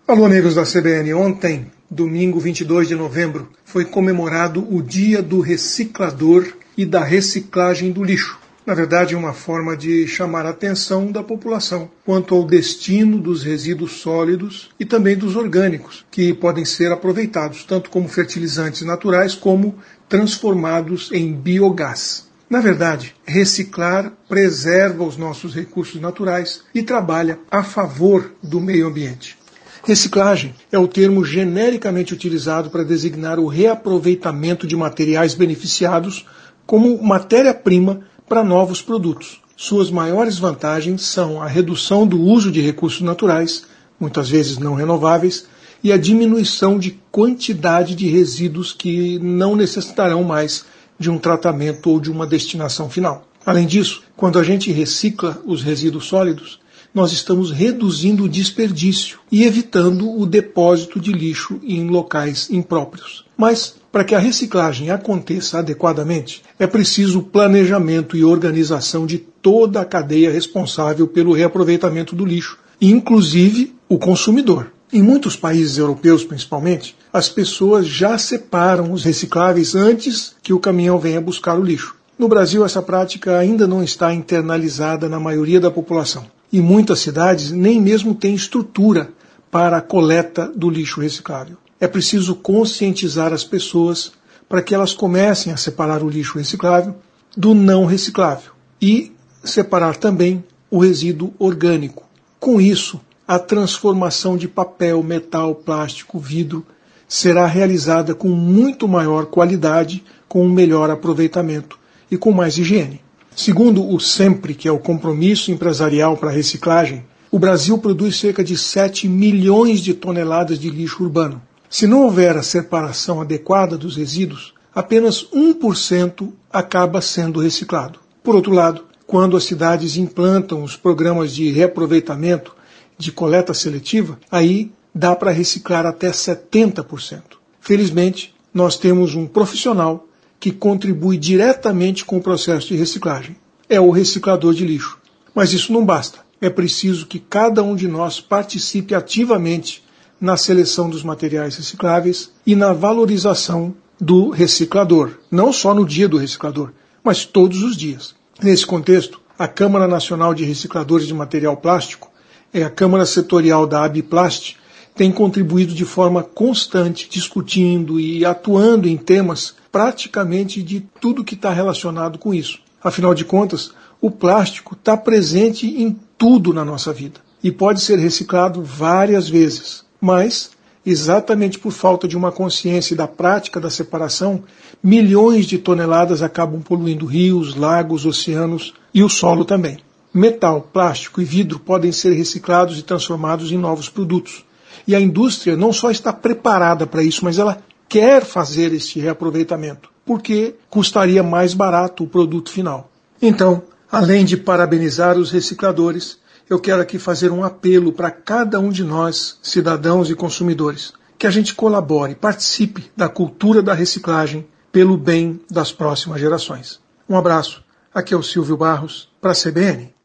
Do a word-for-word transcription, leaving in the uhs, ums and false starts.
Alô, amigos da C B N. Ontem, domingo vinte e dois de novembro, foi comemorado o Dia do Reciclador e da Reciclagem do Lixo. Na verdade, é uma forma de chamar a atenção da população quanto ao destino dos resíduos sólidos e também dos orgânicos, que podem ser aproveitados tanto como fertilizantes naturais como transformados em biogás. Na verdade, reciclar preserva os nossos recursos naturais e trabalha a favor do meio ambiente. Reciclagem é o termo genericamente utilizado para designar o reaproveitamento de materiais beneficiados como matéria-prima para novos produtos. Suas maiores vantagens são a redução do uso de recursos naturais, muitas vezes não renováveis, e a diminuição de quantidade de resíduos que não necessitarão mais de um tratamento ou de uma destinação final. Além disso, quando a gente recicla os resíduos sólidos, nós estamos reduzindo o desperdício e evitando o depósito de lixo em locais impróprios. Mas, para que a reciclagem aconteça adequadamente, é preciso planejamento e organização de toda a cadeia responsável pelo reaproveitamento do lixo, inclusive o consumidor. Em muitos países europeus, principalmente, as pessoas já separam os recicláveis antes que o caminhão venha buscar o lixo. No Brasil, essa prática ainda não está internalizada na maioria da população. E muitas cidades nem mesmo têm estrutura para a coleta do lixo reciclável. É preciso conscientizar as pessoas para que elas comecem a separar o lixo reciclável do não reciclável e separar também o resíduo orgânico. Com isso, a transformação de papel, metal, plástico, vidro será realizada com muito maior qualidade, com um melhor aproveitamento e com mais higiene. Segundo o SEMPRE, que é o Compromisso Empresarial para a Reciclagem, o Brasil produz cerca de sete milhões de toneladas de lixo urbano. Se não houver a separação adequada dos resíduos, apenas um por cento acaba sendo reciclado. Por outro lado, quando as cidades implantam os programas de reaproveitamento, de coleta seletiva, aí dá para reciclar até setenta por cento. Felizmente, nós temos um profissional que contribui diretamente com o processo de reciclagem. É o reciclador de lixo. Mas isso não basta. É preciso que cada um de nós participe ativamente na seleção dos materiais recicláveis e na valorização do reciclador. Não só no dia do reciclador, mas todos os dias. Nesse contexto, a Câmara Nacional de Recicladores de Material Plástico, é a Câmara Setorial da ABIPLAST, tem contribuído de forma constante, discutindo e atuando em temas praticamente de tudo que está relacionado com isso. Afinal de contas, o plástico está presente em tudo na nossa vida e pode ser reciclado várias vezes. Mas, exatamente por falta de uma consciência da prática da separação, milhões de toneladas acabam poluindo rios, lagos, oceanos e o solo também. Metal, plástico e vidro podem ser reciclados e transformados em novos produtos. E a indústria não só está preparada para isso, mas ela quer fazer este reaproveitamento, porque custaria mais barato o produto final. Então, além de parabenizar os recicladores, eu quero aqui fazer um apelo para cada um de nós, cidadãos e consumidores, que a gente colabore, participe da cultura da reciclagem pelo bem das próximas gerações. Um abraço. Aqui é o Silvio Barros, para a C B N.